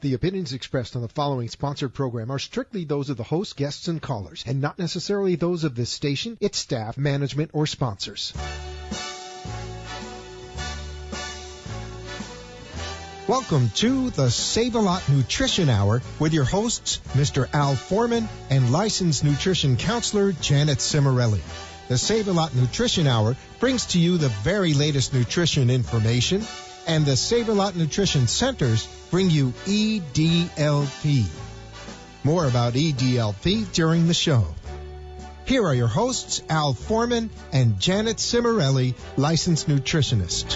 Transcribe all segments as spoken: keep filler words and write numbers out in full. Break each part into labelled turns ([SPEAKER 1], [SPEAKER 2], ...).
[SPEAKER 1] The opinions expressed on the following sponsored program are strictly those of the host, guests, and callers, and not necessarily those of this station, its staff, management, or sponsors. Welcome to the Save-A-Lot Nutrition Hour with your hosts, Mister Al Foreman and licensed nutrition counselor Janet Cimarelli. The Save-A-Lot Nutrition Hour brings to you the very latest nutrition information, and the Save-A-Lot Nutrition Centers bring you E D L P. More about E D L P during the show. Here are your hosts, Al Foreman and Janet Cimarelli, licensed nutritionist.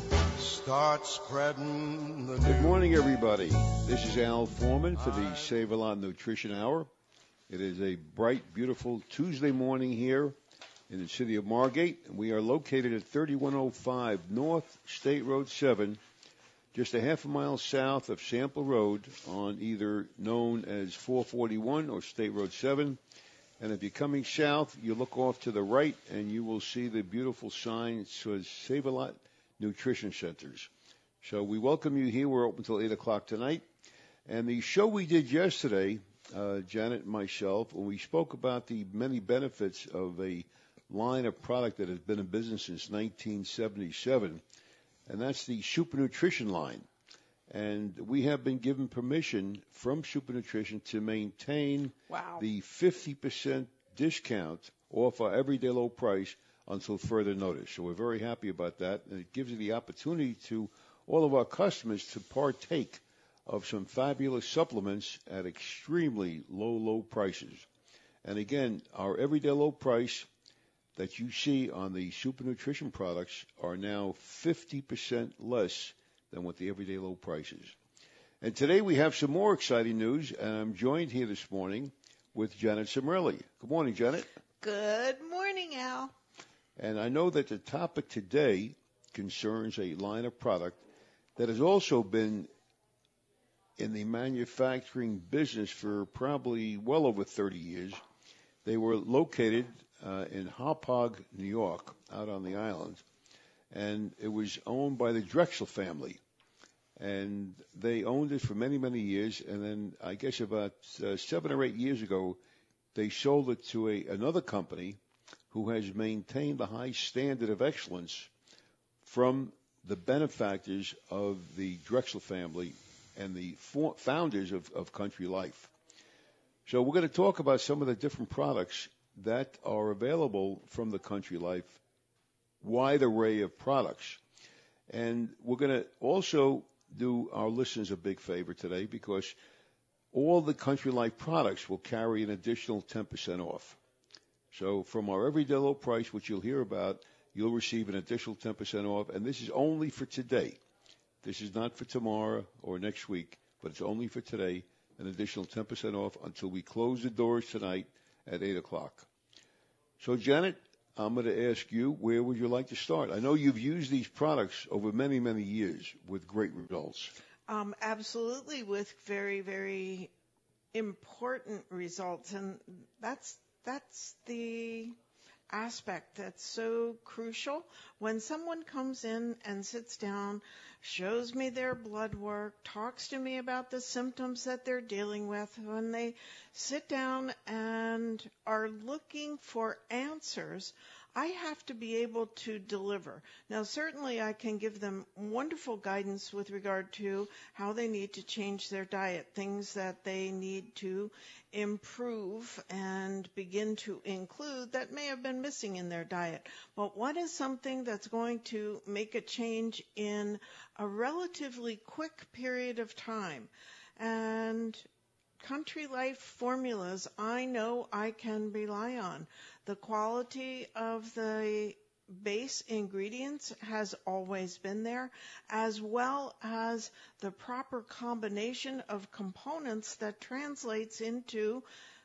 [SPEAKER 2] Start spreading the news.
[SPEAKER 3] Good morning, everybody. This is Al Foreman for the Save-A-Lot Nutrition Hour. It is a bright, beautiful Tuesday morning here in the city of Margate. We are located at thirty-one oh five North State Road seven, just a half a mile south of Sample Road on either known as four forty-one or State Road seven. And if you're coming south, you look off to the right and you will see the beautiful sign that says Save-A-Lot Nutrition Centers. So we welcome you here. We're open until eight o'clock tonight. And the show we did yesterday, uh, Janet and myself, when we spoke about the many benefits of a line of product that has been in business since nineteen seventy-seven, and that's the Super Nutrition line. And we have been given permission from Super Nutrition to maintain
[SPEAKER 4] wow.
[SPEAKER 3] the fifty percent discount off our everyday low price until further notice. So we're very happy about that, and it gives you the opportunity to all of our customers to partake of some fabulous supplements at extremely low, low prices. And again, our everyday low price that you see on the Super Nutrition products are now fifty percent less than what the everyday low price is. And today we have some more exciting news, and I'm joined here this morning with Janet Cimarelli. Good morning, Janet.
[SPEAKER 4] Good morning, Al.
[SPEAKER 3] And I know that the topic today concerns a line of product that has also been in the manufacturing business for probably well over thirty years. They were located uh, in Hauppauge, New York, out on the island, and it was owned by the Drexel family. And they owned it for many, many years, and then I guess about uh, seven or eight years ago, they sold it to a, another company who has maintained the high standard of excellence from the benefactors of the Drexel family and the for- founders of, of Country Life. So we're going to talk about some of the different products that are available from the Country Life wide array of products. And we're going to also do our listeners a big favor today because all the Country Life products will carry an additional ten percent off. So from our everyday low price, which you'll hear about, you'll receive an additional ten percent off. And this is only for today. This is not for tomorrow or next week, but it's only for today, an additional ten percent off until we close the doors tonight at eight o'clock. So, Janet, I'm going to ask you, where would you like to start? I know you've used these products over many, many years with great results.
[SPEAKER 4] Um, absolutely, with very, very important results. And that's that's the aspect that's so crucial. When someone comes in and sits down, shows me their blood work, talks to me about the symptoms that they're dealing with, when they sit down and are looking for answers, I have to be able to deliver. Now, certainly I can give them wonderful guidance with regard to how they need to change their diet, things that they need to improve and begin to include that may have been missing in their diet. But what is something that's going to make a change in a relatively quick period of time? And Country Life formulas, I know I can rely on. The quality of the base ingredients has always been there, as well as the proper combination of components that translates into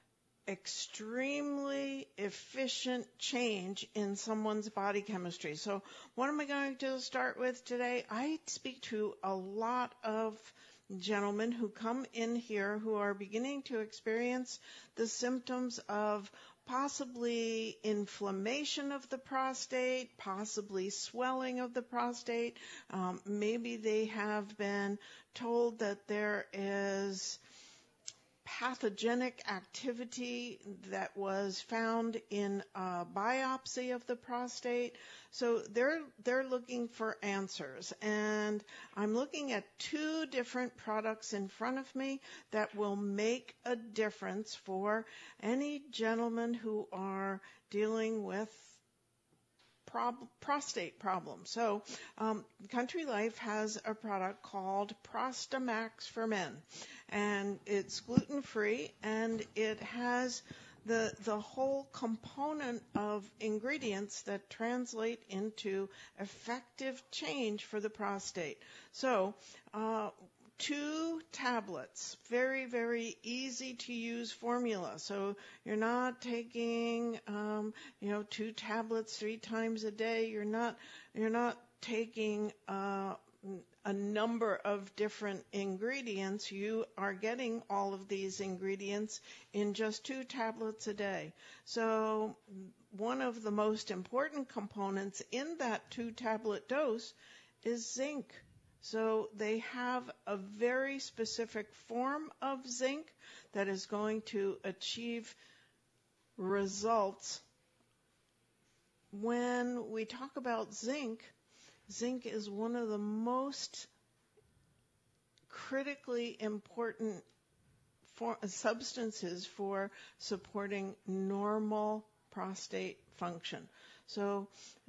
[SPEAKER 4] extremely efficient change in someone's body chemistry. So what am I going to start with today? I speak to a lot of gentlemen who come in here who are beginning to experience the symptoms of possibly inflammation of the prostate, possibly swelling of the prostate. Um, maybe they have been told that there is pathogenic activity that was found in a biopsy of the prostate. So they're they're looking for answers. And I'm looking at two different products in front of me that will make a difference for any gentlemen who are dealing with Prob- prostate problems. So, um, Country Life has a product called Prostamax for Men, and it's gluten-free, and it has the the whole component of ingredients that translate into effective change for the prostate. So, uh, two tablets, very, very easy to use formula. So you're not taking, um, you know, two tablets three times a day. You're not, you're not taking uh, a number of different ingredients. You are getting all of these ingredients in just two tablets a day. So one of the most important components in that two tablet dose is zinc. So they have a very specific form of zinc that is going to achieve results. When we talk about zinc, zinc is one of the most critically important for, substances for supporting normal prostate function. So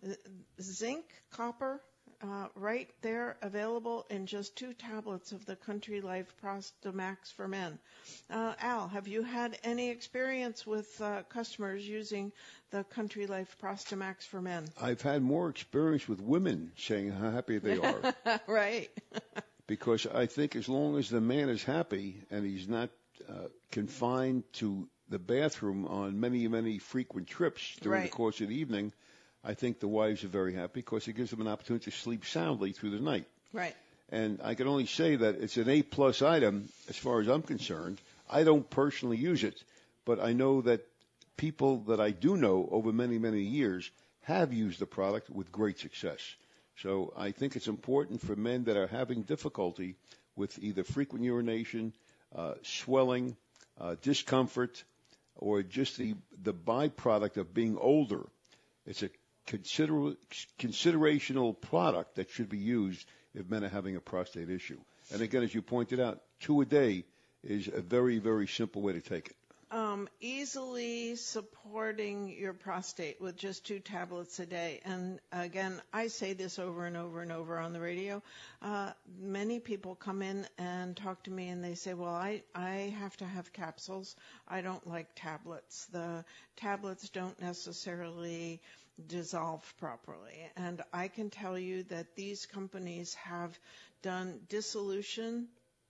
[SPEAKER 4] zinc, copper, Uh, right there, available in just two tablets of the Country Life Prostamax for Men. Uh, Al, have you had any experience with uh, customers using the Country Life Prostamax for Men?
[SPEAKER 3] I've had more experience with women saying how happy they are.
[SPEAKER 4] Right.
[SPEAKER 3] Because I think as long as the man is happy and he's not uh, confined to the bathroom on many, many frequent trips during
[SPEAKER 4] Right.
[SPEAKER 3] the course of the evening, I think the wives are very happy because it gives them an opportunity to sleep soundly through the night.
[SPEAKER 4] Right.
[SPEAKER 3] And I can only say that it's an A-plus item as far as I'm concerned. I don't personally use it, but I know that people that I do know over many, many years have used the product with great success. So I think it's important for men that are having difficulty with either frequent urination, uh, swelling, uh, discomfort, or just the, the byproduct of being older. It's a Consider, considerational product that should be used if men are having a prostate issue. And again, as you pointed out, two a day is a very, very simple way to take it.
[SPEAKER 4] Um, easily supporting your prostate with just two tablets a day. And again, I say this over and over and over on the radio. Uh, many people come in and talk to me and they say, well, I, I have to have capsules. I don't like tablets. The tablets don't necessarily dissolve properly. And I can tell you that these companies have done dissolution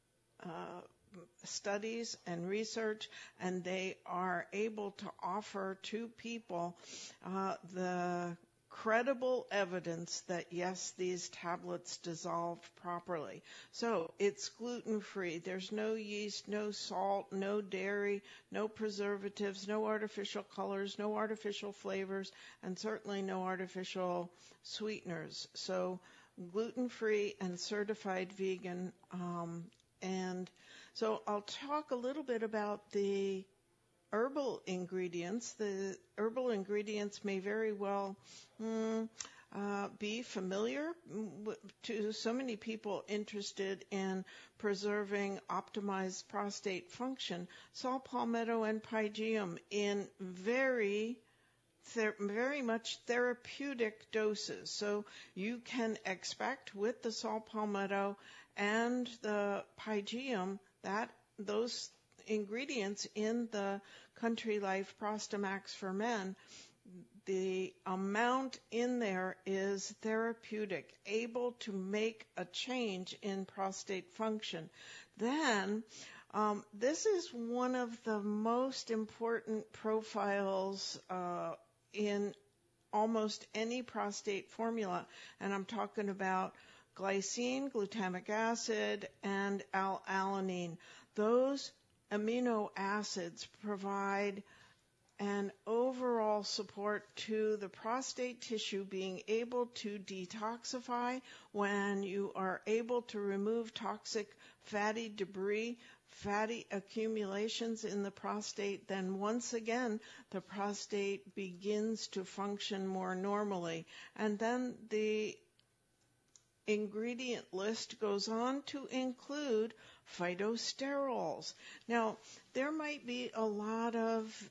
[SPEAKER 4] uh, studies and research, and they are able to offer to people uh, the credible evidence that, yes, these tablets dissolve properly. So it's gluten-free. There's no yeast, no salt, no dairy, no preservatives, no artificial colors, no artificial flavors, and certainly no artificial sweeteners. So gluten-free and certified vegan. Um, and so I'll talk a little bit about the herbal ingredients. The herbal ingredients may very well mm, uh, be familiar to so many people interested in preserving optimized prostate function. Saw palmetto and pygeum in very Ther- very much therapeutic doses. So you can expect with the saw palmetto and the pygeum that those ingredients in the Country Life Prostamax for Men, the amount in there is therapeutic, able to make a change in prostate function. Then um, this is one of the most important profiles uh, in almost any prostate formula, and I'm talking about glycine, glutamic acid, and L-alanine. Those amino acids provide and overall support to the prostate tissue being able to detoxify when you are able to remove toxic fatty debris, fatty accumulations in the prostate, then once again the prostate begins to function more normally. And then the ingredient list goes on to include phytosterols. Now, there might be a lot of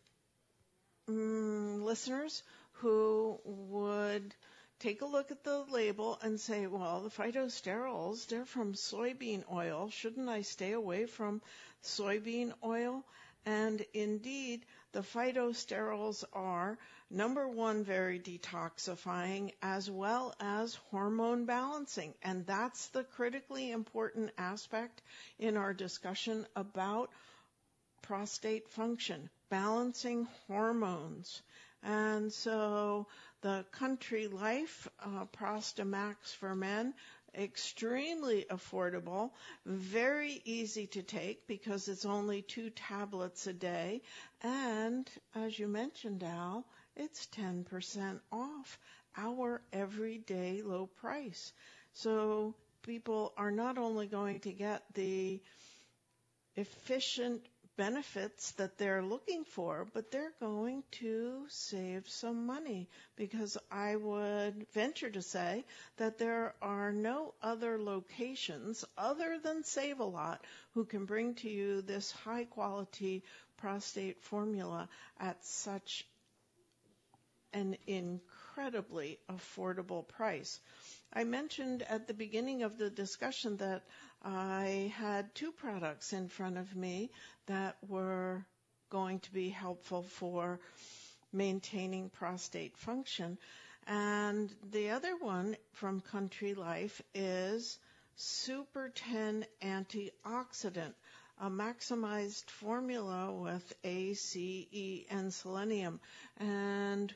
[SPEAKER 4] mm, listeners who would take a look at the label and say, well, the phytosterols, they're from soybean oil. Shouldn't I stay away from soybean oil? And indeed, the phytosterols are, number one, very detoxifying as well as hormone balancing. And that's the critically important aspect in our discussion about prostate function, balancing hormones. And so the Country Life uh, Prostamax for Men, extremely affordable, very easy to take because it's only two tablets a day. And as you mentioned, Al, it's ten percent off our everyday low price. So people are not only going to get the efficient benefits that they're looking for, but they're going to save some money, because I would venture to say that there are no other locations other than Save-A-Lot who can bring to you this high quality prostate formula at such an incredibly affordable price. I mentioned at the beginning of the discussion that I had two products in front of me that were going to be helpful for maintaining prostate function. And the other one from Country Life is Super ten Antioxidant, a maximized formula with A, C, E, and selenium. And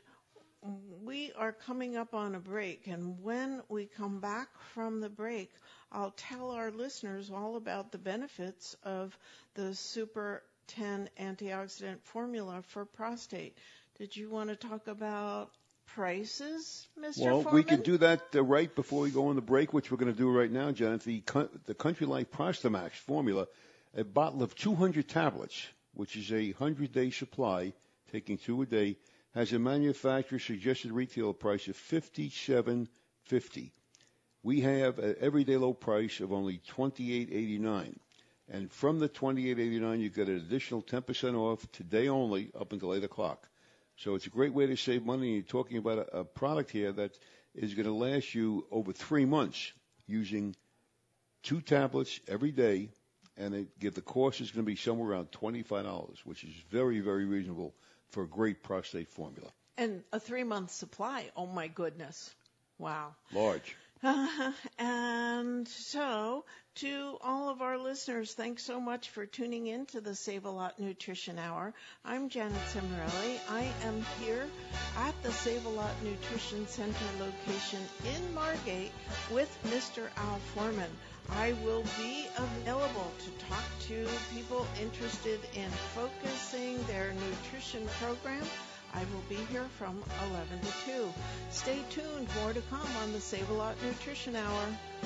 [SPEAKER 4] we are coming up on a break, and when we come back from the break, I'll tell our listeners all about the benefits of the Super ten Antioxidant formula for prostate. Did you want to talk about prices, Mister
[SPEAKER 3] Well,
[SPEAKER 4] Foreman?
[SPEAKER 3] we can do that uh, right before we go on the break, which we're going to do right now, Janet. The, the Country Life Prostamax formula, a bottle of two hundred tablets, which is a one hundred day supply, taking two a day, has a manufacturer suggested retail price of fifty-seven fifty. We have an everyday low price of only twenty-eight eighty-nine. And from the twenty-eight eighty-nine, you get an additional ten percent off today only up until eight o'clock. So it's a great way to save money. You're talking about a, a product here that is going to last you over three months using two tablets every day. And it, get, the cost is going to be somewhere around twenty-five dollars, which is very, very reasonable for a great prostate formula.
[SPEAKER 4] And a three-month supply. Oh, my goodness. Wow.
[SPEAKER 3] Large.
[SPEAKER 4] Uh, and so, to all of our listeners, thanks so much for tuning in to the Save-A-Lot Nutrition Hour. I'm Janet Cimarelli. I am here at the Save-A-Lot Nutrition Center location in Margate with Mister Al Foreman. I will be available to talk to people interested in focusing their nutrition program. I will be here from eleven to two. Stay tuned. More to come on the Save-A-Lot Nutrition Hour.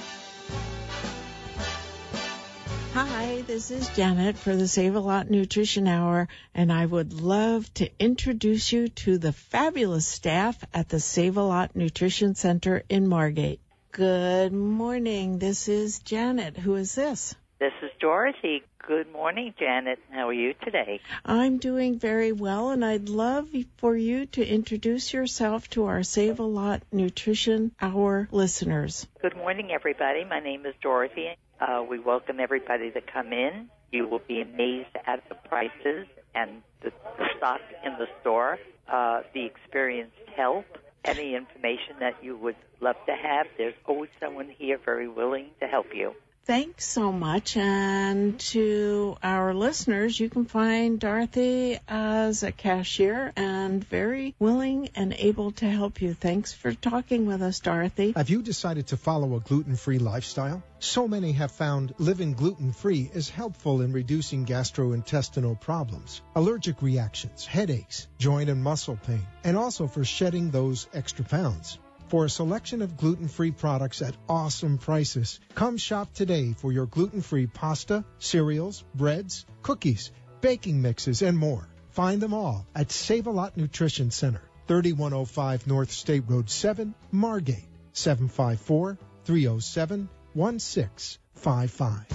[SPEAKER 4] Hi, this is Janet for the Save-A-Lot Nutrition Hour, and I would love to introduce you to the fabulous staff at the Save-A-Lot Nutrition Center in Margate. Good morning. This is Janet. Who is this?
[SPEAKER 5] This is Dorothy. Good morning, Janet. How are you today?
[SPEAKER 4] I'm doing very well, and I'd love for you to introduce yourself to our Save-A-Lot Nutrition Hour listeners.
[SPEAKER 5] Good morning, everybody. My name is Dorothy. Uh, we welcome everybody to come in. You will be amazed at the prices and the, the stock in the store, uh, the experienced help, any information that you would love to have. There's always someone here very willing to help you.
[SPEAKER 4] Thanks so much. And to our listeners, you can find Dorothy as a cashier and very willing and able to help you. Thanks for talking with us, Dorothy.
[SPEAKER 1] Have you decided to follow a gluten-free lifestyle? So many have found living gluten-free is helpful in reducing gastrointestinal problems, allergic reactions, headaches, joint and muscle pain, and also for shedding those extra pounds. For a selection of gluten-free products at awesome prices, come shop today for your gluten-free pasta, cereals, breads, cookies, baking mixes, and more. Find them all at Save-A-Lot Nutrition Center, thirty-one oh five North State Road seven, Margate, seven five four, three oh seven, one six five five.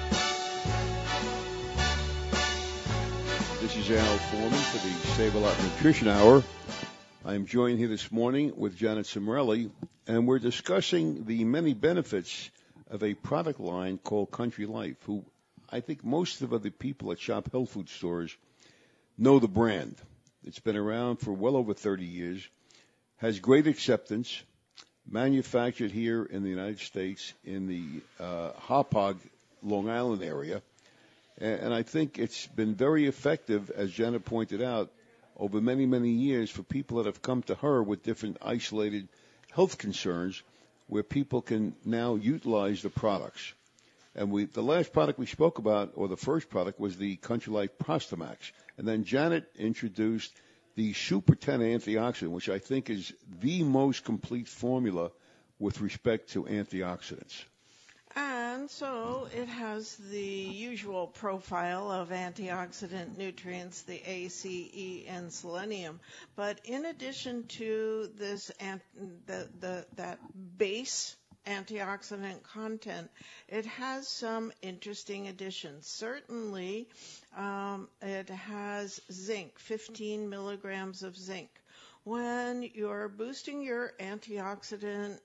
[SPEAKER 3] This is Al Foreman for the Save-A-Lot Nutrition Hour. I'm joined here this morning with Janet Cimarelli, and we're discussing the many benefits of a product line called Country Life, who I think most of the people at shop health food stores know the brand. It's been around for well over thirty years, has great acceptance, manufactured here in the United States in the uh, Hauppauge, Long Island area, and, and I think it's been very effective, as Janet pointed out, over many, many years for people that have come to her with different isolated health concerns where people can now utilize the products. And we, the last product we spoke about, or the first product, was the Country Life Prostamax. And then Janet introduced the Super ten antioxidant, which I think is the most complete formula with respect to antioxidants.
[SPEAKER 4] And so it has the usual profile of antioxidant nutrients, the A, C, E, and selenium. But in addition to this, the, the, that base antioxidant content, it has some interesting additions. Certainly, um, it has zinc, fifteen milligrams of zinc. When you're boosting your antioxidant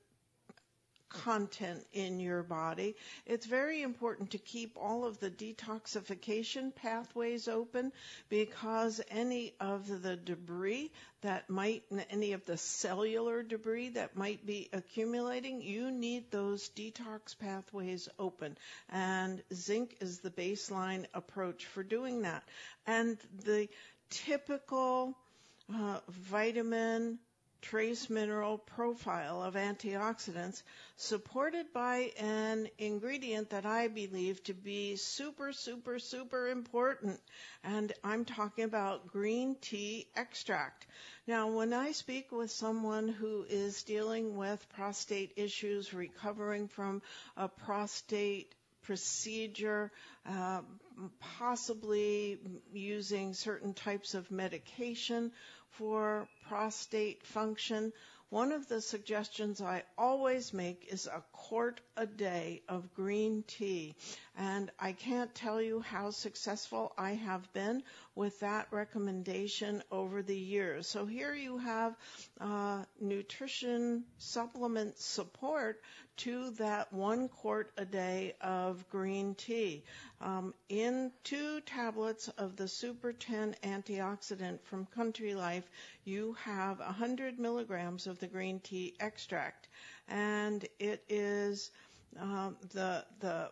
[SPEAKER 4] content in your body, it's very important to keep all of the detoxification pathways open, because any of the debris that might, any of the cellular debris that might be accumulating, you need those detox pathways open. And zinc is the baseline approach for doing that. And the typical uh, vitamin trace mineral profile of antioxidants, supported by an ingredient that I believe to be super, super, super important. And I'm talking about green tea extract. Now, when I speak with someone who is dealing with prostate issues, recovering from a prostate procedure, uh, possibly using certain types of medication for prostate function, one of the suggestions I always make is a quart a day of green tea. And I can't tell you how successful I have been with that recommendation over the years. So here you have uh, nutrition supplement support to that one quart a day of green tea. Um, in two tablets of the Super ten antioxidant from Country Life, you have one hundred milligrams of the green tea extract. And it is uh, the the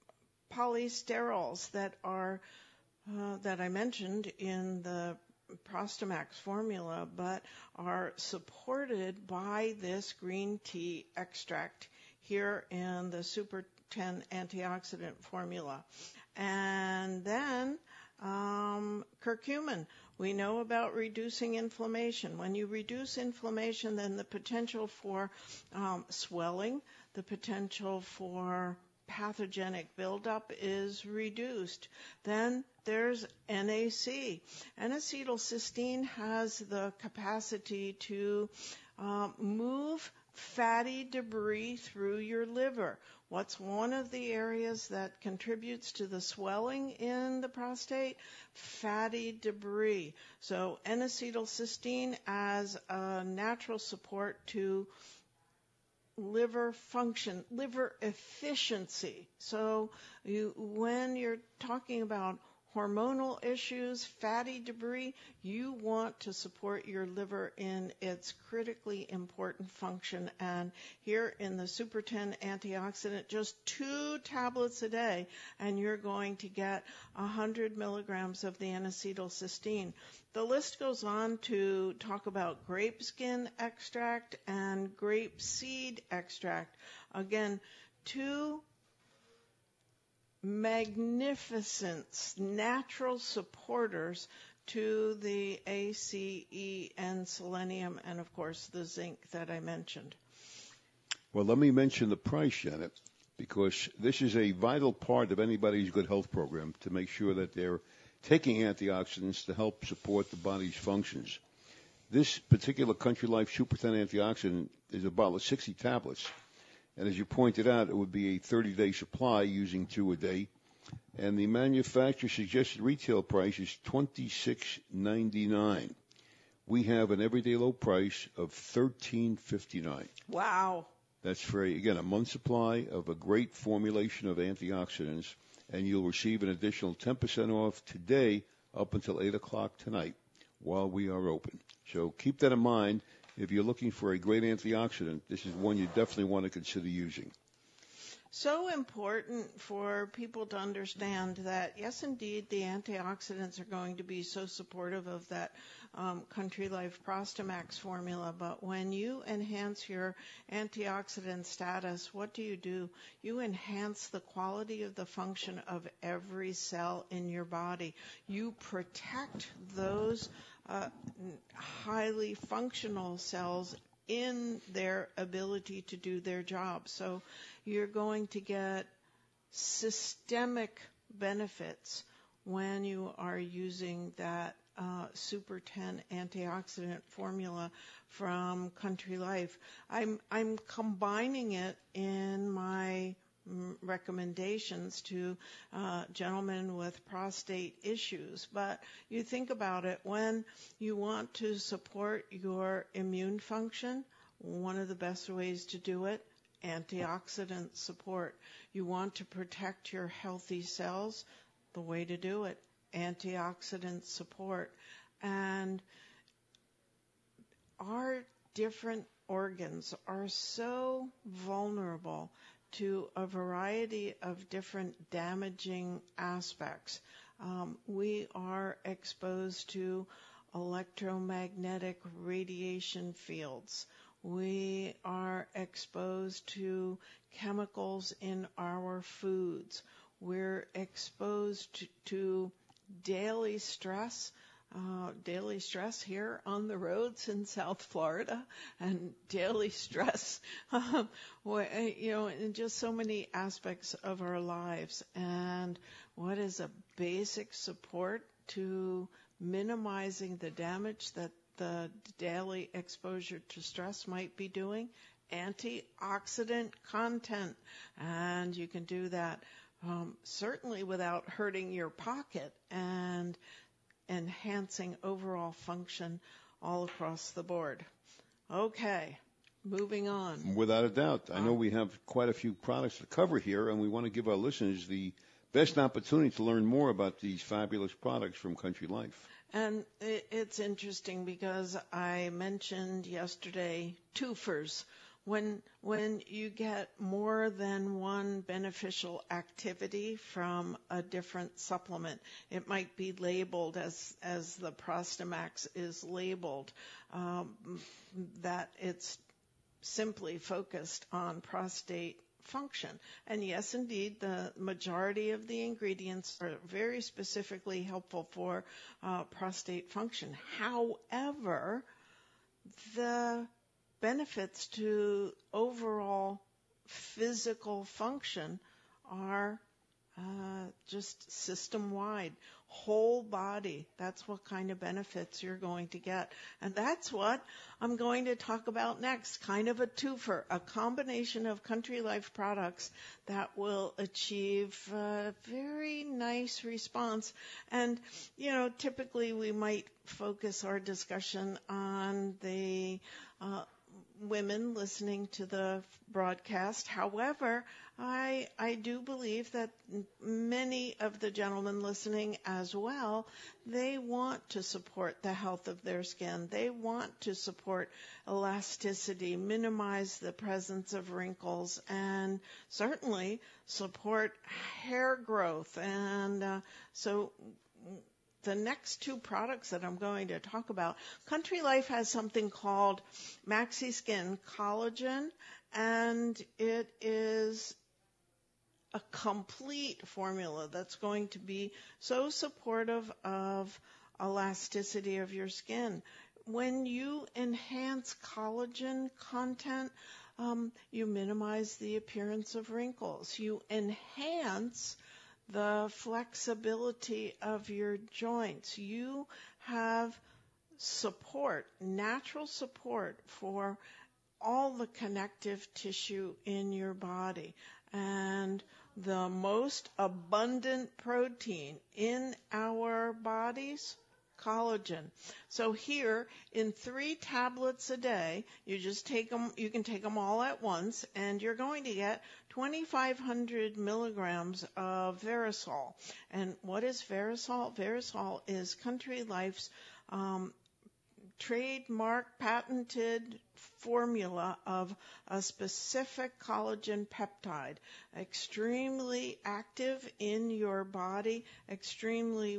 [SPEAKER 4] polysterols that are uh, that I mentioned in the Prostamax formula, but are supported by this green tea extract here in the Super ten antioxidant formula. And then um, curcumin. We know about reducing inflammation. When you reduce inflammation, then the potential for um, swelling, the potential for pathogenic buildup is reduced. Then there's N A C. N-acetylcysteine has the capacity to uh, move fatty debris through your liver. What's one of the areas that contributes to the swelling in the prostate? Fatty debris. So N-acetylcysteine as a natural support to liver function, liver efficiency. So you, when you're talking about hormonal issues, fatty debris, you want to support your liver in its critically important function. And here in the Super ten antioxidant, just two tablets a day, and you're going to get one hundred milligrams of the N-acetylcysteine. The list goes on to talk about grape skin extract and grape seed extract. Again, two magnificent natural supporters to the A, C, E, and selenium, and of course the zinc that I mentioned.
[SPEAKER 3] Well, let me mention the price, Janet, because this is a vital part of anybody's good health program to make sure that they're taking antioxidants to help support the body's functions. This particular Country Life Super ten antioxidant is a bottle of sixty tablets. And as you pointed out, it would be a thirty-day supply using two a day. And the manufacturer's suggested retail price is twenty-six ninety-nine. We have an everyday low price of thirteen fifty-nine.
[SPEAKER 4] Wow.
[SPEAKER 3] That's for, a, again, a month supply of a great formulation of antioxidants. And you'll receive an additional ten percent off today up until eight o'clock tonight while we are open. So keep that in mind. If you're looking for a great antioxidant, this is one you definitely want to consider using.
[SPEAKER 4] So important for people to understand that, yes, indeed, the antioxidants are going to be so supportive of that um, Country Life Prostamax formula. But when you enhance your antioxidant status, what do you do? You enhance the quality of the function of every cell in your body. You protect those uh, highly functional cells in their ability to do their job. So you're going to get systemic benefits when you are using that uh, Super ten antioxidant formula from Country Life. I'm, I'm combining it in my recommendations to uh, gentlemen with prostate issues. But you think about it, when you want to support your immune function, one of the best ways to do it, antioxidant support. You want to protect your healthy cells, the way to do it, antioxidant support. And our different organs are so vulnerable to a variety of different damaging aspects. Um, we are exposed to electromagnetic radiation fields. We are exposed to chemicals in our foods. We're exposed to, to daily stress. Uh, daily stress here on the roads in South Florida, and daily stress, um, you know, in just so many aspects of our lives. And what is a basic support to minimizing the damage that the daily exposure to stress might be doing? Antioxidant content. And you can do that um, certainly without hurting your pocket and enhancing overall function all across the board. Okay, moving on.
[SPEAKER 3] Without a doubt. I know we have quite a few products to cover here, and we want to give our listeners the best opportunity to learn more about these fabulous products from Country Life.
[SPEAKER 4] And it's interesting because I mentioned yesterday twofers. When when you get more than one beneficial activity from a different supplement, it might be labeled as as the Prostamax is labeled, um, that it's simply focused on prostate function. And yes, indeed, the majority of the ingredients are very specifically helpful for uh, prostate function. However, the benefits to overall physical function are uh, just system-wide, whole body. That's what kind of benefits you're going to get. And that's what I'm going to talk about next, kind of a twofer, a combination of Country Life products that will achieve a very nice response. And, you know, typically we might focus our discussion on the uh, women listening to the broadcast. However, I I do believe that many of the gentlemen listening as well, they want to support the health of their skin. They want to support elasticity, minimize the presence of wrinkles, and certainly support hair growth. And uh, so the next two products that I'm going to talk about, Country Life has something called Maxi Skin Collagen, and it is a complete formula that's going to be so supportive of elasticity of your skin. When you enhance collagen content, um, you minimize the appearance of wrinkles. You enhance the flexibility of your joints. You have support, natural support for all the connective tissue in your body. And the most abundant protein in our bodies, collagen. So here, in three tablets a day, you just take them, you can take them all at once, and you're going to get twenty-five hundred milligrams of Verisol. And what is Verisol? Verisol is Country Life's um, trademark patented formula of a specific collagen peptide, extremely active in your body, extremely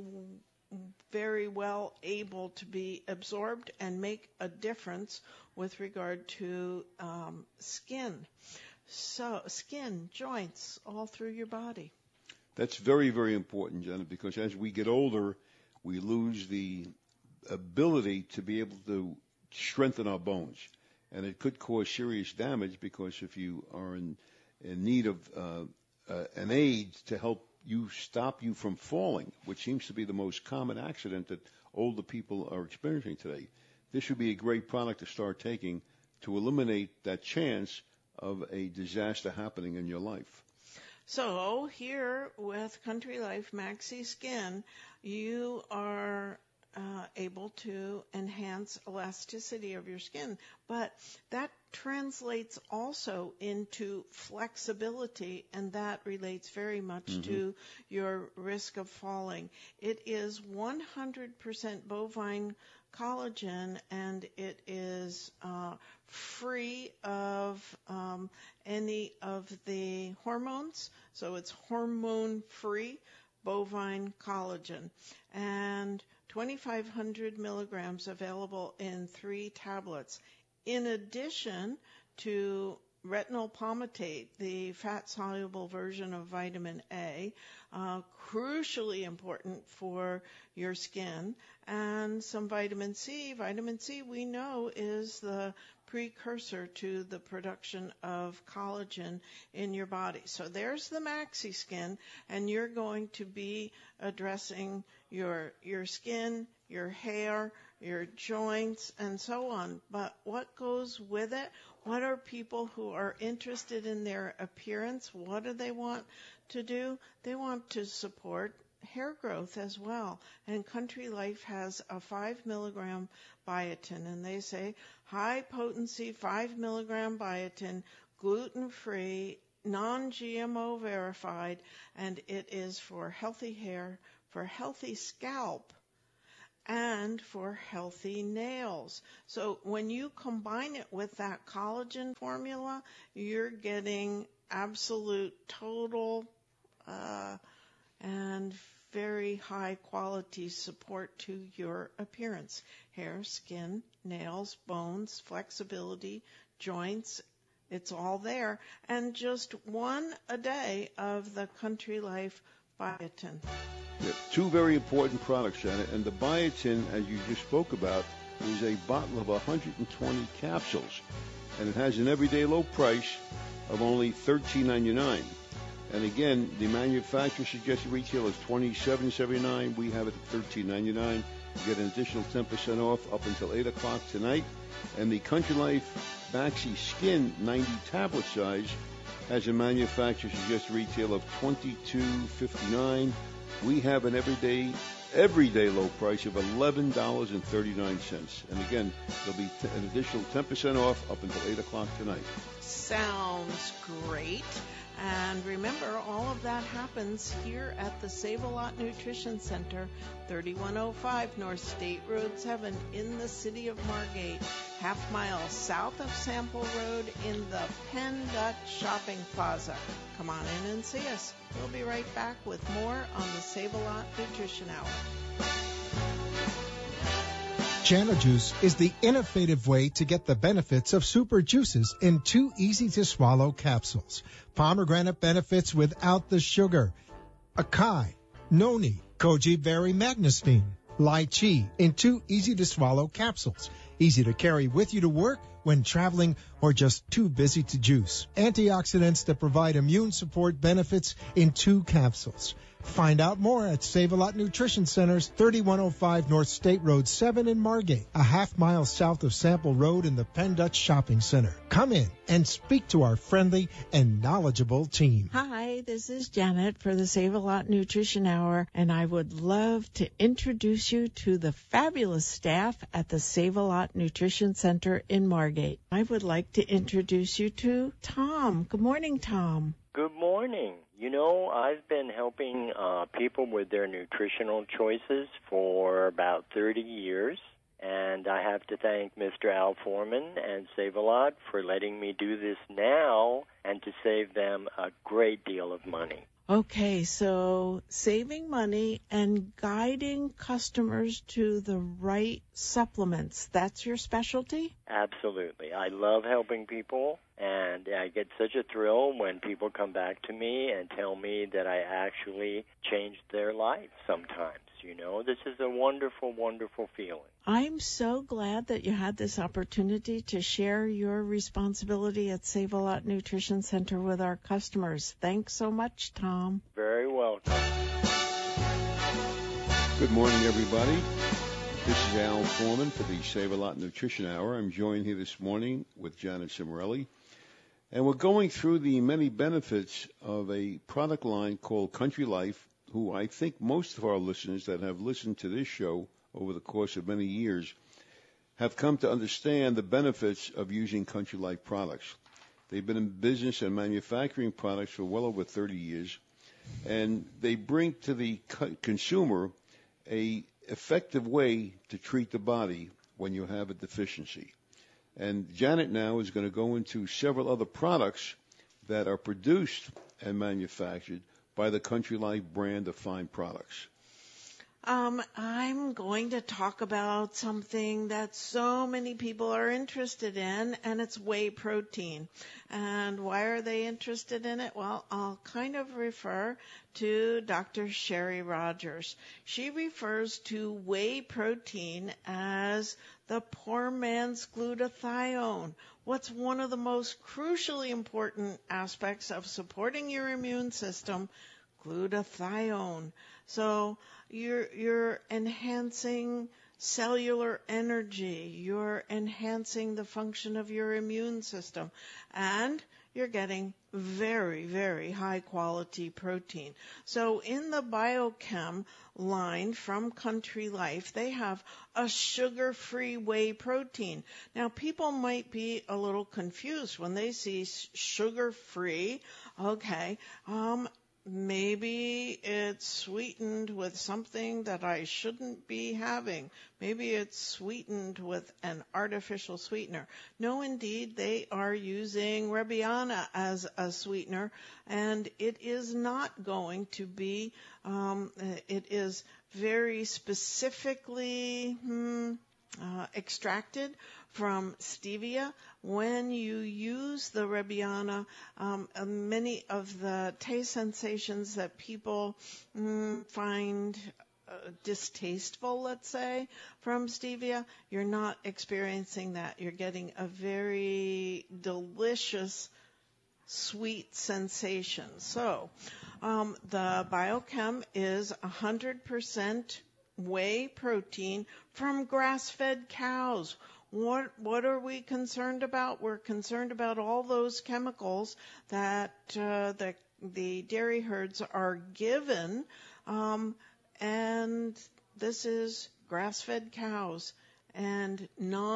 [SPEAKER 4] very well able to be absorbed and make a difference with regard to um, skin. So skin, joints, all through your body.
[SPEAKER 3] That's very, very important, Jenna, because as we get older, we lose the ability to be able to strengthen our bones. And it could cause serious damage because if you are in, in need of uh, uh, an aid to help you stop you from falling, which seems to be the most common accident that older people are experiencing today, this would be a great product to start taking to eliminate that chance of a disaster happening in your life.
[SPEAKER 4] So here with Country Life Maxi Skin, you are uh, able to enhance elasticity of your skin, but that translates also into flexibility, and that relates very much mm-hmm. to your risk of falling. It is one hundred percent bovine collagen, and it is uh, free of um, any of the hormones, so it's hormone-free bovine collagen. And twenty-five hundred milligrams available in three tablets. In addition to retinol palmitate, the fat-soluble version of vitamin A, uh, crucially important for your skin, and some vitamin C. Vitamin C, we know, is the precursor to the production of collagen in your body. So there's the Maxi Skin, and you're going to be addressing your your skin, your hair, your joints, and so on. But what goes with it? What are people who are interested in their appearance? What do they want to do? They want to support hair growth as well. And Country Life has a five milligram biotin, and they say high potency five milligram biotin, gluten-free, non-G M O verified, and it is for healthy hair, for healthy scalp, and for healthy nails. So when you combine it with that collagen formula, you're getting absolute, total, uh, and very high quality support to your appearance. Hair, skin, nails, bones, flexibility, joints, it's all there. And just one a day of the Country Life Biotin.
[SPEAKER 3] Yeah, two very important products, Janet. And the biotin, as you just spoke about, is a bottle of one hundred twenty capsules. And it has an everyday low price of only thirteen ninety-nine. And again, the manufacturer suggested retail is twenty-seven seventy-nine. We have it at thirteen ninety-nine. You get an additional ten percent off up until eight o'clock tonight. And the Country Life Maxi Skin ninety tablet size has a manufacturer suggested retail of twenty-two fifty-nine. We have an everyday everyday low price of eleven dollars and thirty-nine cents. And again, there'll be t- an additional ten percent off up until eight o'clock tonight.
[SPEAKER 4] Sounds great. And remember, all of that happens here at the Save-A-Lot Nutrition Center, thirty-one oh five North State Road seven in the city of Margate, half mile south of Sample Road in the Penn Dutch Shopping Plaza. Come on in and see us. We'll be right back with more on the Save-A-Lot Nutrition Hour.
[SPEAKER 1] Jana Juice is the innovative way to get the benefits of super juices in two easy-to-swallow capsules. Pomegranate benefits without the sugar. Acai, noni, goji berry magnesine, lychee in two easy-to-swallow capsules. Easy to carry with you to work, when traveling, or just too busy to juice. Antioxidants that provide immune support benefits in two capsules. Find out more at Save-A-Lot Nutrition Center's thirty-one oh five North State Road seven in Margate, a half mile south of Sample Road in the Penn Dutch Shopping Center. Come in and speak to our friendly and knowledgeable team.
[SPEAKER 6] Hi, this is Janet for the Save-A-Lot Nutrition Hour, and I would love to introduce you to the fabulous staff at the Save-A-Lot Nutrition Center in Margate. I would like to introduce you to Tom. Good morning, Tom.
[SPEAKER 7] Good morning. You know, I've been helping uh, people with their nutritional choices for about thirty years, and I have to thank Mister Al Foreman and Save-A-Lot for letting me do this now and to save them a great deal of money.
[SPEAKER 6] Okay, so saving money and guiding customers to the right supplements, that's your specialty?
[SPEAKER 7] Absolutely. I love helping people, and I get such a thrill when people come back to me and tell me that I actually changed their life sometimes. You know, this is a wonderful, wonderful feeling.
[SPEAKER 6] I'm so glad that you had this opportunity to share your responsibility at Save-A-Lot Nutrition Center with our customers. Thanks so much, Tom.
[SPEAKER 7] Very welcome.
[SPEAKER 3] Good morning, everybody. This is Al Foreman for the Save-A-Lot Nutrition Hour. I'm joined here this morning with Janet Cimarelli. And we're going through the many benefits of a product line called Country Life, who I think most of our listeners that have listened to this show over the course of many years have come to understand the benefits of using Country Life products. They've been in business and manufacturing products for well over thirty years, and they bring to the co- consumer a effective way to treat the body when you have a deficiency. And Janet now is going to go into several other products that are produced and manufactured by the Country Life brand of fine products.
[SPEAKER 4] Um, I'm going to talk about something that so many people are interested in, and it's whey protein. And why are they interested in it? Well, I'll kind of refer to Doctor Sherry Rogers. She refers to whey protein as the poor man's glutathione. What's one of the most crucially important aspects of supporting your immune system? Glutathione. So you're you're enhancing cellular energy, you're enhancing the function of your immune system, and you're getting very, very high quality protein. So in the Biochem line from Country Life, they have a sugar-free whey protein. Now, people might be a little confused when they see sugar-free. Okay, um, maybe it's sweetened with something that I shouldn't be having. Maybe it's sweetened with an artificial sweetener. No, indeed, they are using Rebiana as a sweetener, and it is not going to be, um, it is very specifically hmm, uh, extracted from stevia. When you use the Rebiana, um, uh, many of the taste sensations that people mm, find uh, distasteful, let's say, from stevia, you're not experiencing that. You're getting a very delicious sweet sensation. So um, the Biochem is one hundred percent whey protein from grass-fed cows. What what are we concerned about? We're concerned about all those chemicals that uh, the the dairy herds are given, um, and this is grass-fed cows and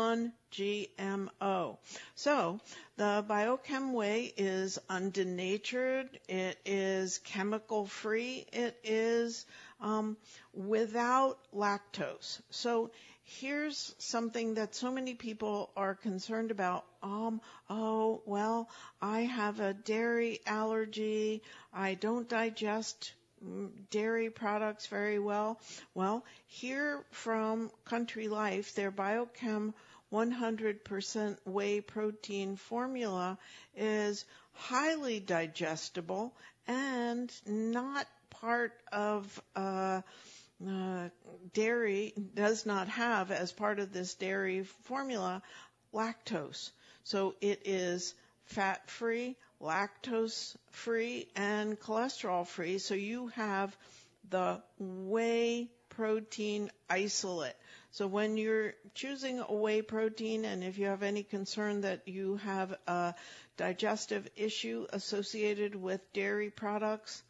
[SPEAKER 4] non-G M O. So the Biochem Whey is undenatured, it is chemical-free, it is um, without lactose. So here's something that so many people are concerned about. Um, oh, well, I have a dairy allergy, I don't digest dairy products very well. Well, here from Country Life, their Biochem one hundred percent whey protein formula is highly digestible and not part of uh, uh, dairy, does not have as part of this dairy formula lactose. So it is fat-free, lactose-free, and cholesterol-free. So you have the whey protein isolate. So when you're choosing a whey protein, and if you have any concern that you have a digestive issue associated with dairy products,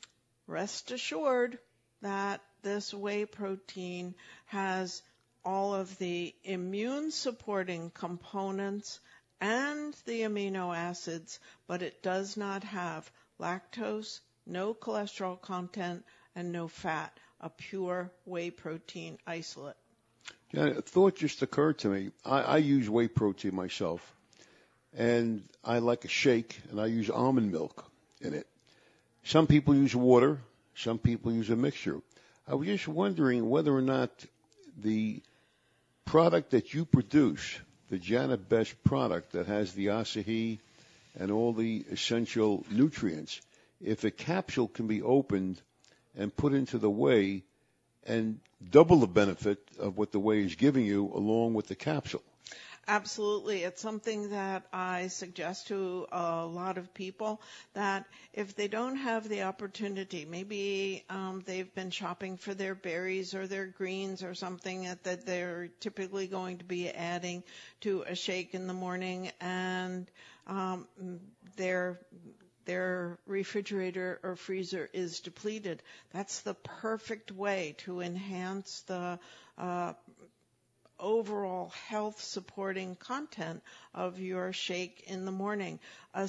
[SPEAKER 4] rest assured that this whey protein has all of the immune-supporting components and the amino acids, but it does not have lactose, no cholesterol content, and no fat, a pure whey protein isolate.
[SPEAKER 3] Yeah, a thought just occurred to me. I, I use whey protein myself, and I like a shake, and I use almond milk in it. Some people use water, some people use a mixture. I was just wondering whether or not the product that you produce, the Janet Best product that has the Asahi and all the essential nutrients, if a capsule can be opened and put into the whey and double the benefit of what the whey is giving you along with the capsule.
[SPEAKER 4] Absolutely. It's something that I suggest to a lot of people, that if they don't have the opportunity, maybe um, they've been shopping for their berries or their greens or something that, that they're typically going to be adding to a shake in the morning, and um, their their refrigerator or freezer is depleted. That's the perfect way to enhance the uh, overall health supporting content of your shake in the morning.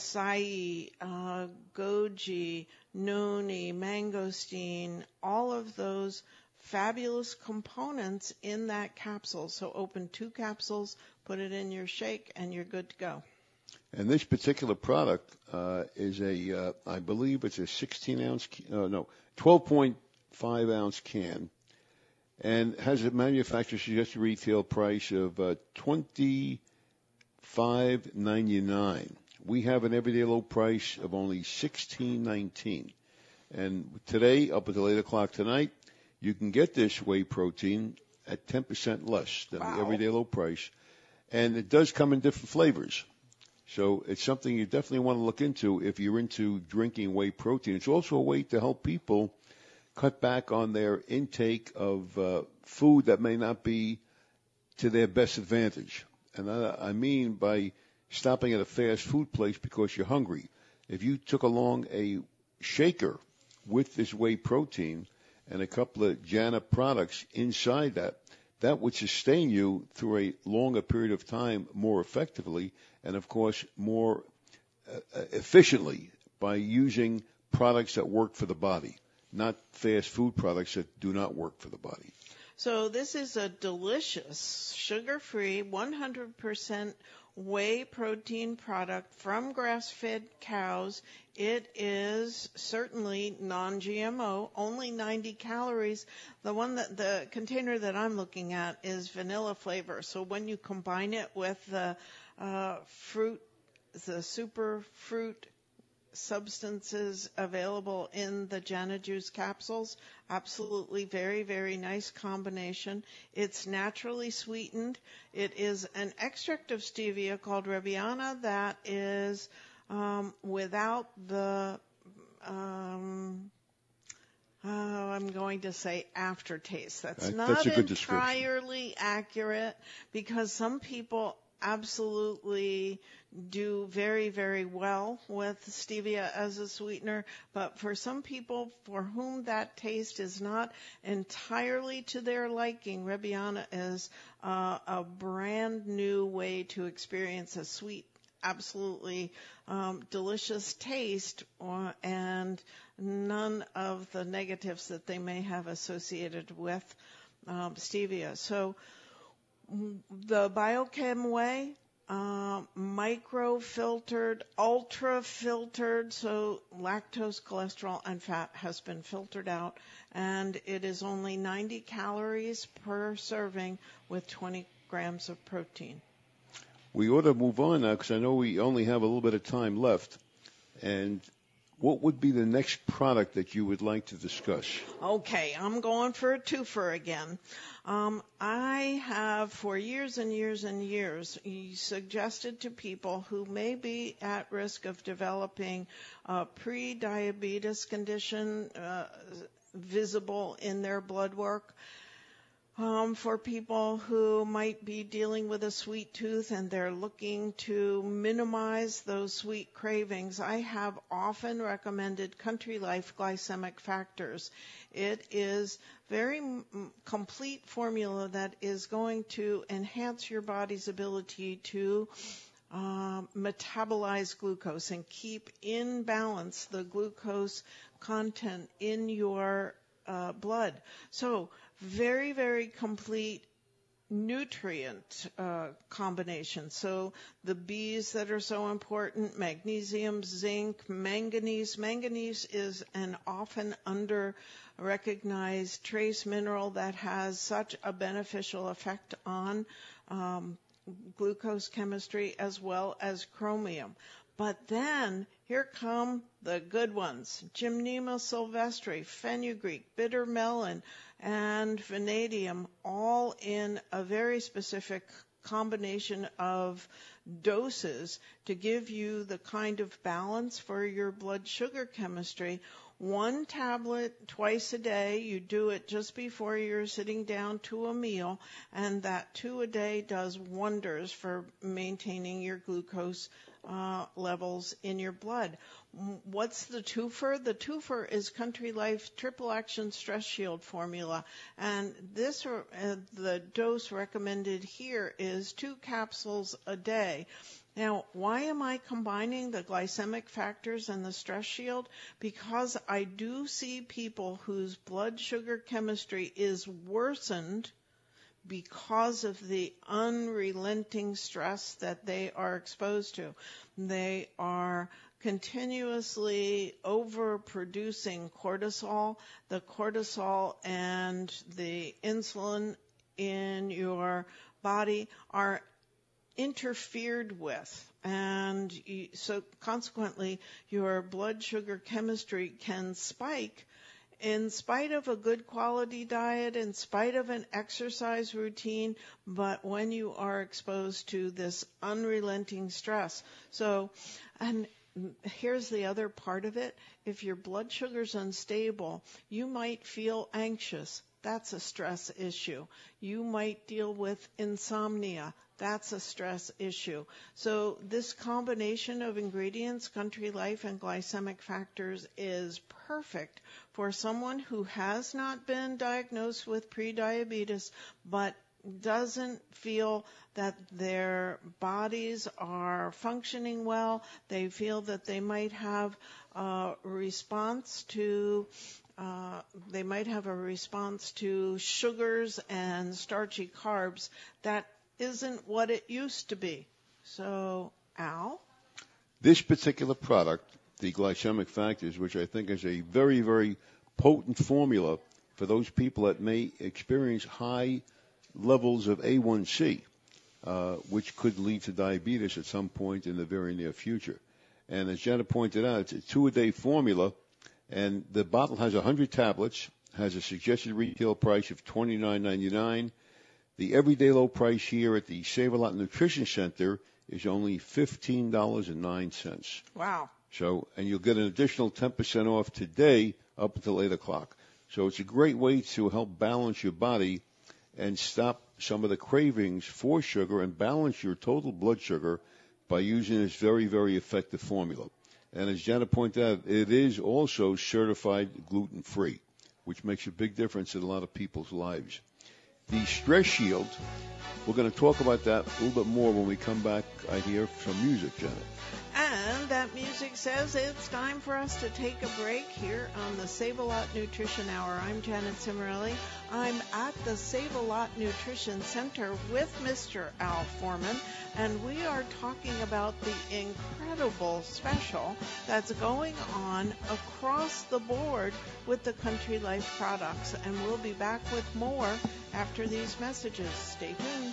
[SPEAKER 4] Acai, uh, goji, noni, mangosteen, all of those fabulous components in that capsule. So open two capsules, put it in your shake, and you're good to go.
[SPEAKER 3] And this particular product uh, is a, uh, I believe it's a sixteen ounce, uh, no, twelve point five ounce can, and has a manufacturer's suggested retail price of uh, twenty-five ninety-nine. We have an everyday low price of only sixteen nineteen. And today, up until eight o'clock tonight, you can get this whey protein at ten percent less than wow. the everyday low price. And it does come in different flavors. So it's something you definitely want to look into if you're into drinking whey protein. It's also a way to help people cut back on their intake of uh, food that may not be to their best advantage. And I, I mean by stopping at a fast food place because you're hungry. If you took along a shaker with this whey protein and a couple of Janet products inside that, that would sustain you through a longer period of time more effectively and, of course, more uh, efficiently by using products that work for the body, not fast food products that do not work for the body.
[SPEAKER 4] So this is a delicious, sugar-free, one hundred percent whey protein product from grass-fed cows. It is certainly non-G M O, only ninety calories. The one that the container that I'm looking at is vanilla flavor. So when you combine it with the uh, fruit, the super fruit substances available in the Janet Juice capsules, absolutely very, very nice combination. It's naturally sweetened. It is an extract of stevia called Rebiana that is um, without the, um, oh, I'm going to say aftertaste. That's
[SPEAKER 3] That,
[SPEAKER 4] not
[SPEAKER 3] that's a good
[SPEAKER 4] entirely accurate because some people absolutely do very, very well with stevia as a sweetener, but for some people for whom that taste is not entirely to their liking, Rebiana is uh, a brand new way to experience a sweet, absolutely um, delicious taste, or, and none of the negatives that they may have associated with um, stevia. So the Biochem way, uh, micro-filtered, ultra-filtered, so lactose, cholesterol, and fat has been filtered out, and it is only ninety calories per serving with twenty grams of protein.
[SPEAKER 3] We ought to move on now because I know we only have a little bit of time left. And what would be the next product that you would like to discuss?
[SPEAKER 4] Okay, I'm going for a twofer again. Um, I have, for years and years and years, suggested to people who may be at risk of developing a pre-diabetes condition uh, visible in their blood work, Um, for people who might be dealing with a sweet tooth and they're looking to minimize those sweet cravings, I have often recommended Country Life Glycemic Factors. It is very m- complete formula that is going to enhance your body's ability to uh, metabolize glucose and keep in balance the glucose content in your uh, blood. So very, very complete nutrient uh, combination. So the B's that are so important, magnesium, zinc, manganese. Manganese is an often under recognized trace mineral that has such a beneficial effect on um, glucose chemistry as well as chromium. But then here come the good ones: Gymnema sylvestre, fenugreek, bitter melon, and vanadium, all in a very specific combination of doses to give you the kind of balance for your blood sugar chemistry. One tablet twice a day. You do it just before you're sitting down to a meal, and that two a day does wonders for maintaining your glucose uh, levels in your blood. What's the twofer? The twofer is Country Life Triple Action Stress Shield formula, and this uh, the dose recommended here is two capsules a day. Now, why am I combining the glycemic factors and the stress shield? Because I do see people whose blood sugar chemistry is worsened because of the unrelenting stress that they are exposed to. They are continuously overproducing cortisol. The cortisol and the insulin in your body are interfered with, and you, so consequently your blood sugar chemistry can spike in spite of a good quality diet, in spite of an exercise routine, but when you are exposed to this unrelenting stress. So, and here's the other part of it: if your blood sugar's unstable, you might feel anxious. That's a stress issue. You might deal with insomnia. That's a stress issue. So this combination of ingredients, Country Life and glycemic factors, is perfect for someone who has not been diagnosed with prediabetes but doesn't feel that their bodies are functioning well. They feel that they might have a response to Uh, they might have a response to sugars and starchy carbs that isn't what it used to be. So, Al?
[SPEAKER 3] This particular product, the glycemic factors, which I think is a very, very potent formula for those people that may experience high levels of A one C, uh, which could lead to diabetes at some point in the very near future. And as Jenna pointed out, it's a two-a-day formula. And the bottle has one hundred tablets, has a suggested retail price of twenty-nine ninety-nine. The everyday low price here at the Save-A-Lot Nutrition Center is only fifteen dollars and nine cents.
[SPEAKER 4] Wow.
[SPEAKER 3] So, and you'll get an additional ten percent off today up until eight o'clock. So it's a great way to help balance your body and stop some of the cravings for sugar and balance your total blood sugar by using this very, very effective formula. And as Janet pointed out, it is also certified gluten-free, which makes a big difference in a lot of people's lives. The Stress Shield, we're going to talk about that a little bit more when we come back. I hear some music, Janet.
[SPEAKER 4] And that music says it's time for us to take a break here on the Save-A-Lot Nutrition Hour. I'm Janet Cimarelli. I'm at the Save-A-Lot Nutrition Center with Mister Al Foreman, and we are talking about the incredible special that's going on across the board with the Country Life products. And we'll be back with more after these messages. Stay tuned.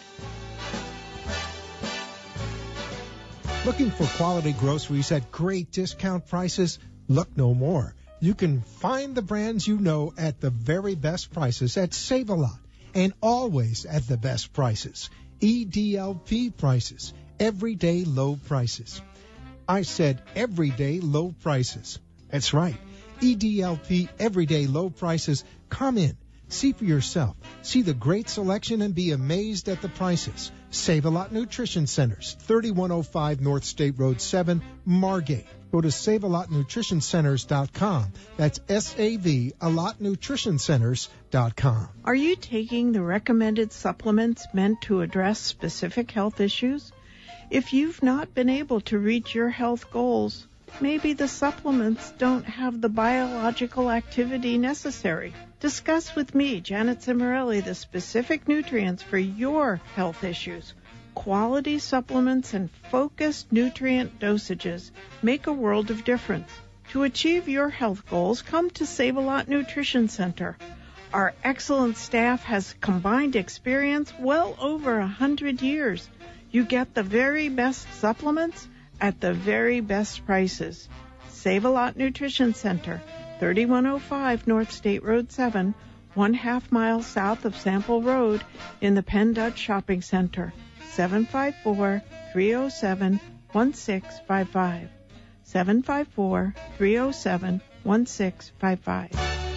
[SPEAKER 1] Looking for quality groceries at great discount prices? Look no more. You can find the brands you know at the very best prices at Save-A-Lot, and always at the best prices. E D L P prices, everyday low prices. I said everyday low prices. That's right. E D L P everyday low prices. Come in. See for yourself. See the great selection and be amazed at the prices. Save-A-Lot Nutrition Centers, thirty-one oh five North State Road seven, Margate. Go to save a lot nutrition centers dot com. That's S A V, a lot nutrition centers dot com.
[SPEAKER 6] Are you taking the recommended supplements meant to address specific health issues? If you've not been able to reach your health goals, maybe the supplements don't have the biological activity necessary. Discuss with me, Janet Cimarelli, the specific nutrients for your health issues. Quality supplements and focused nutrient dosages make a world of difference. To achieve your health goals, come to Save-A-Lot Nutrition Center. Our excellent staff has combined experience well over a hundred years. You get the very best supplements at the very best prices. Save-A-Lot Nutrition Center, thirty-one oh five North State Road seven, one half mile south of Sample Road in the Penn Dutch Shopping Center. seven five four, three oh seven, one six five five. seven five four, three oh seven, one six five five.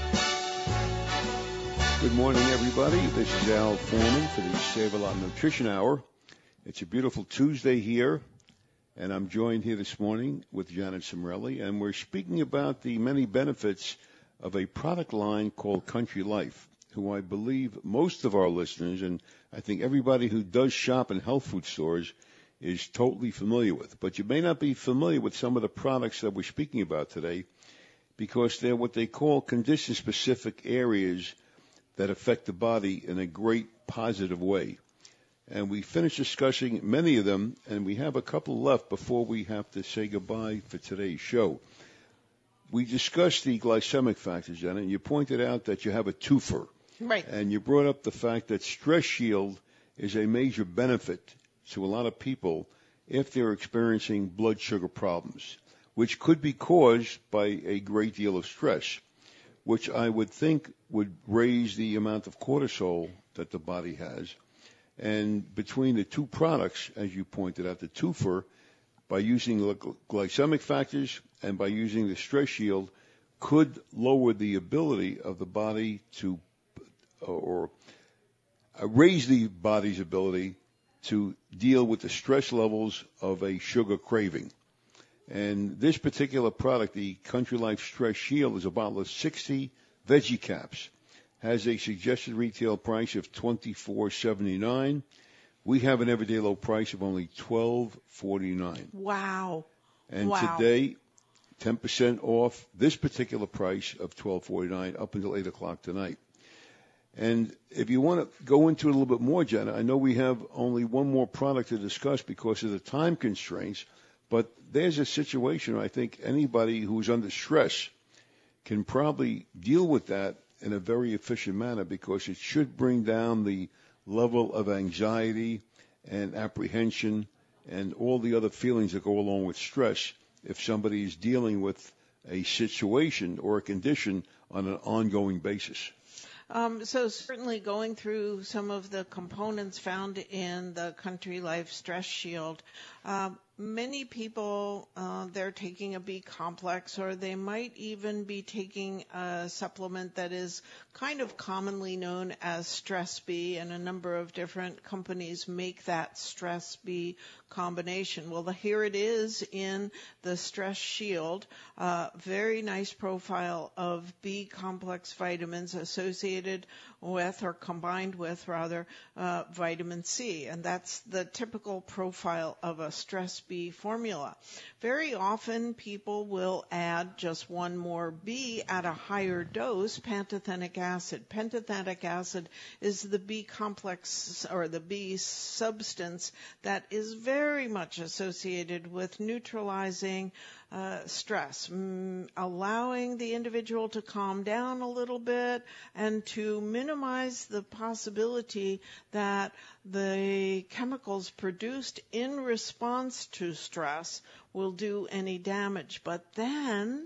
[SPEAKER 3] Good morning, everybody. This is Al Foreman for the Save-A-Lot Nutrition Hour. It's a beautiful Tuesday here, and I'm joined here this morning with Janet Cimarelli, and we're speaking about the many benefits of a product line called Country Life, who I believe most of our listeners, and I think everybody who does shop in health food stores, is totally familiar with. But you may not be familiar with some of the products that we're speaking about today, because they're what they call condition-specific areas that affect the body in a great positive way. And we finished discussing many of them, and we have a couple left before we have to say goodbye for today's show. We discussed the glycemic factors, Janet, and you pointed out that you have a twofer.
[SPEAKER 4] Right.
[SPEAKER 3] And you brought up the fact that Stress Shield is a major benefit to a lot of people if they're experiencing blood sugar problems, which could be caused by a great deal of stress, which I would think would raise the amount of cortisol that the body has. And between the two products, as you pointed out, the twofer, by using the glycemic factors and by using the Stress Shield, could lower the ability of the body to, or raise the body's ability to deal with the stress levels of a sugar craving. And this particular product, the Country Life Stress Shield, is a bottle of sixty veggie caps. Has a suggested retail price of twenty-four seventy-nine. We have an everyday low price of only twelve forty-nine.
[SPEAKER 4] Wow.
[SPEAKER 3] And
[SPEAKER 4] wow.
[SPEAKER 3] today, ten percent off this particular price of twelve forty-nine up until eight o'clock tonight. And if you want to go into it a little bit more, Jenna, I know we have only one more product to discuss because of the time constraints, but there's a situation where I think anybody who's under stress can probably deal with that in a very efficient manner, because it should bring down the level of anxiety and apprehension and all the other feelings that go along with stress if somebody is dealing with a situation or a condition on an ongoing basis.
[SPEAKER 4] Um, so certainly going through some of the components found in the Country Life Stress Shield, um, many people, uh, they're taking a B complex, or they might even be taking a supplement that is kind of commonly known as Stress B, and a number of different companies make that Stress B combination. Well, the, here it is in the Stress Shield, uh, very nice profile of B complex vitamins associated with, or combined with rather, uh, vitamin C, and that's the typical profile of a Stress B formula. Very often people will add just one more B at a higher dose, pantothenic acid. Pantothenic acid is the B complex, or the B substance, that is very much associated with neutralizing Uh, stress, mm, allowing the individual to calm down a little bit and to minimize the possibility that the chemicals produced in response to stress will do any damage. But then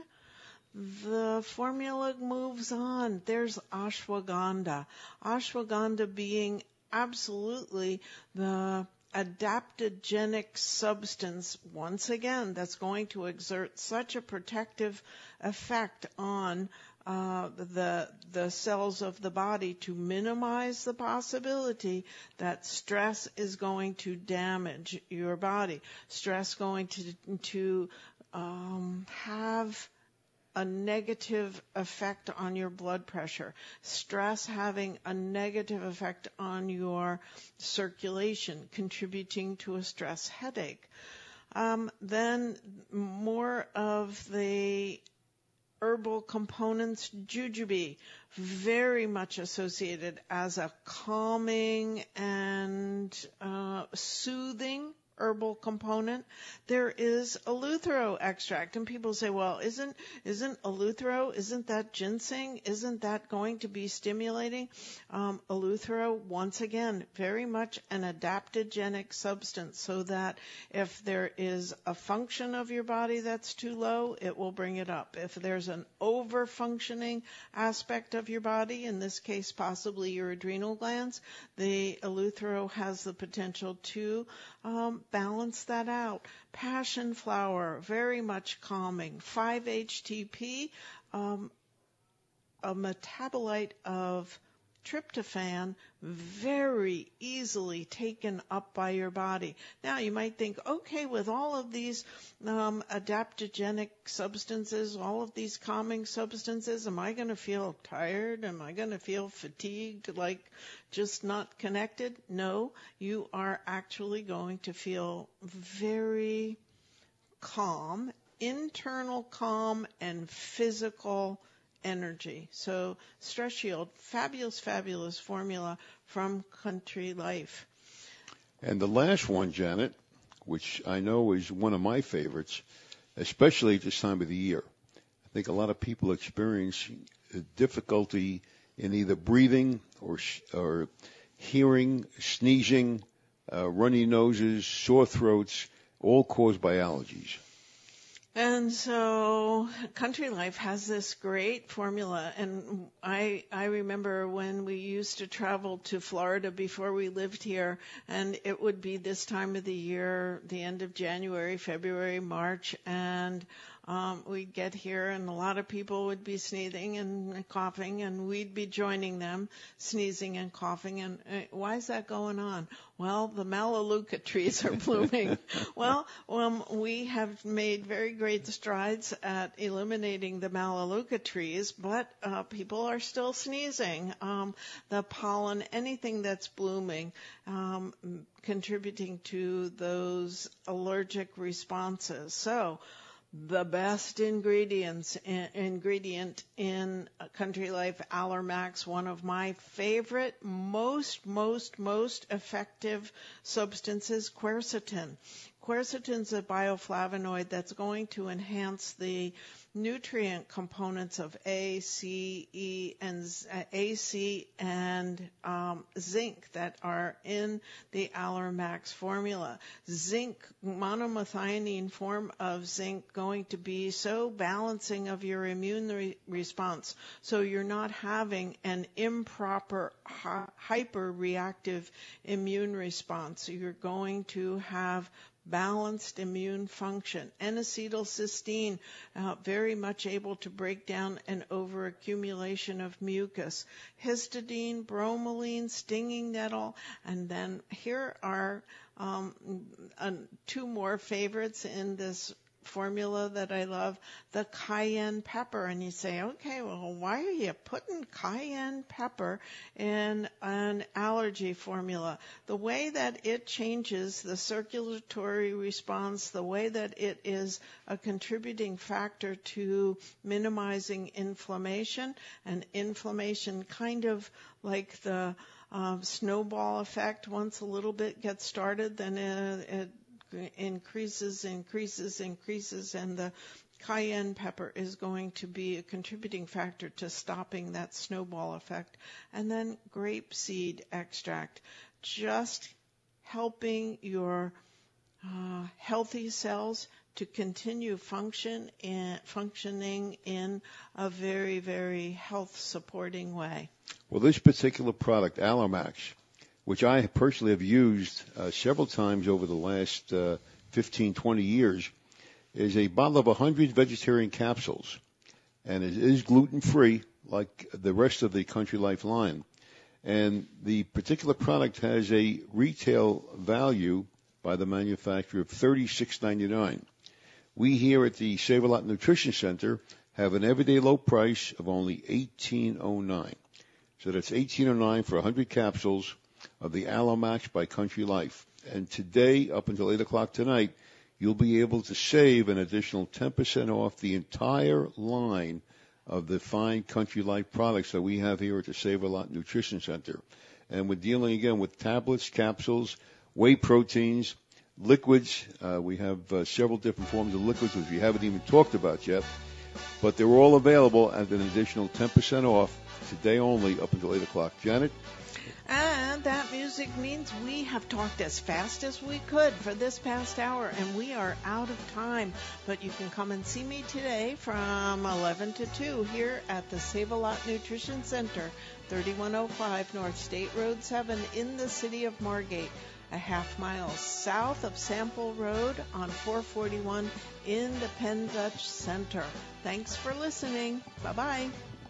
[SPEAKER 4] the formula moves on. There's ashwagandha. Ashwagandha being absolutely the adaptogenic substance, once again, that's going to exert such a protective effect on uh, the the cells of the body to minimize the possibility that stress is going to damage your body. Stress going to to um, have a negative effect on your blood pressure, stress having a negative effect on your circulation, contributing to a stress headache. Um, then more of the herbal components, jujube, very much associated as a calming and uh, soothing herbal component. There is eleuthero extract, and people say, well, isn't isn't eleuthero, isn't that ginseng? Isn't that going to be stimulating? Um, eleuthero, once again, very much an adaptogenic substance, so that if there is a function of your body that's too low, it will bring it up. If there's an over-functioning aspect of your body, in this case possibly your adrenal glands, the eleuthero has the potential to um, balance that out. Passion flower, very much calming. five H T P, um, a metabolite of tryptophan, very easily taken up by your body. Now you might think, okay, with all of these um, adaptogenic substances, all of these calming substances, am I going to feel tired? Am I going to feel fatigued, like just not connected? No, you are actually going to feel very calm, internal calm and physical energy. So Stress Shield, fabulous, fabulous formula from Country Life.
[SPEAKER 3] And the last one, Janet, which I know is one of my favorites, especially at this time of the year. I think a lot of people experience difficulty in either breathing or or hearing, sneezing, uh, runny noses, sore throats, all caused by allergies.
[SPEAKER 4] And so Country Life has this great formula, and I I remember when we used to travel to Florida before we lived here, and it would be this time of the year, the end of January, February, March, and um, we'd get here and a lot of people would be sneezing and coughing, and we'd be joining them, sneezing and coughing. And uh, why is that going on? Well, the Melaleuca trees are blooming. well, um, we have made very great strides at eliminating the Melaleuca trees, but uh, people are still sneezing. Um, the pollen, anything that's blooming, um, contributing to those allergic responses. So the best ingredients in, ingredient in Country Life Allermax, one of my favorite, most, most, most effective substances, quercetin. Quercetin's a bioflavonoid that's going to enhance the nutrient components of A, C, E, and uh, A, C, and um, zinc that are in the Allermax formula. Zinc, monomethionine form of zinc, going to be so balancing of your immune re- response, so you're not having an improper hi- hyper-reactive immune response. You're going to have balanced immune function. N-acetylcysteine, uh, very much able to break down an overaccumulation of mucus. Histidine, bromelain, stinging nettle, and then here are um, uh, two more favorites in this formula that I love, the cayenne pepper. And you say, okay, well, why are you putting cayenne pepper in an allergy formula? The way that it changes the circulatory response, the way that it is a contributing factor to minimizing inflammation, and inflammation kind of like the uh, snowball effect. Once a little bit gets started, then it, it increases, increases, increases, and the cayenne pepper is going to be a contributing factor to stopping that snowball effect. And then grapeseed extract, just helping your uh, healthy cells to continue function in, functioning in a very, very health-supporting way.
[SPEAKER 3] Well, this particular product, Allomax, which I personally have used uh, several times over the last uh, fifteen, twenty years, is a bottle of one hundred vegetarian capsules. And it is gluten-free, like the rest of the Country Life line. And the particular product has a retail value by the manufacturer of thirty-six ninety-nine. We here at the Save-A-Lot Nutrition Center have an everyday low price of only eighteen oh nine. So that's eighteen oh nine for one hundred capsules of the Allomax by Country Life. And today, up until eight o'clock tonight, you'll be able to save an additional ten percent off the entire line of the fine Country Life products that we have here at the Save-A-Lot Nutrition Center. And we're dealing, again, with tablets, capsules, whey proteins, liquids. Uh, we have uh, several different forms of liquids, which we haven't even talked about yet. But they're all available at an additional ten percent off today only, up until eight o'clock. Janet?
[SPEAKER 4] And that music means we have talked as fast as we could for this past hour, and we are out of time. But you can come and see me today from eleven to two here at the Save-A-Lot Nutrition Center, thirty-one oh five North State Road seven in the city of Margate, a half mile south of Sample Road on four forty-one in the Penn Dutch Center. Thanks for listening. Bye-bye.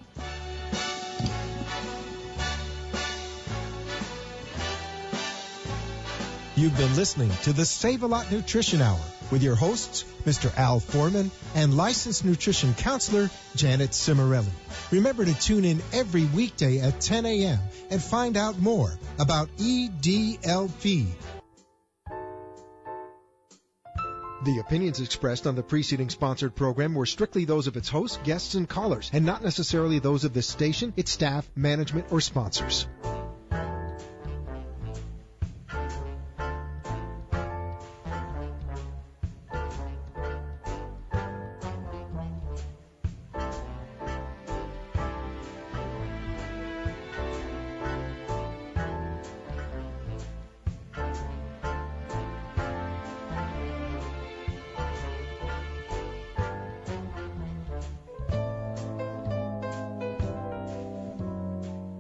[SPEAKER 1] You've been listening to the Save-A-Lot Nutrition Hour with your hosts, Mister Al Foreman and licensed nutrition counselor, Janet Cimarelli. Remember to tune in every weekday at ten a.m. and find out more about E D L P. The opinions expressed on the preceding sponsored program were strictly those of its hosts, guests, and callers, and not necessarily those of this station, its staff, management, or sponsors.